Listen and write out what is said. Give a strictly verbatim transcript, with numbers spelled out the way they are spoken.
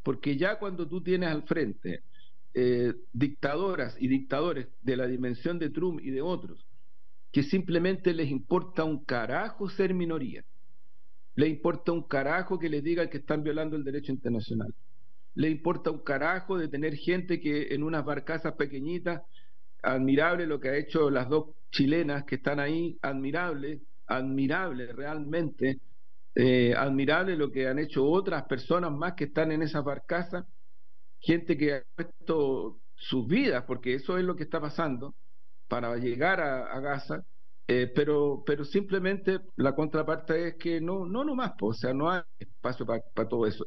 porque ya cuando tú tienes al frente eh, dictadoras y dictadores de la dimensión de Trump y de otros, que simplemente les importa un carajo ser minoría, les importa un carajo que les digan que están violando el derecho internacional, les importa un carajo de tener gente que en unas barcazas pequeñitas, admirable lo que ha hecho las dos chilenas que están ahí, admirable, admirable realmente, eh, admirable lo que han hecho otras personas más que están en esas barcazas, gente que ha puesto sus vidas, porque eso es lo que está pasando, para llegar a, a Gaza, eh, pero, pero simplemente la contraparte es que no, no nomás, po, o sea, no hay espacio para todo eso.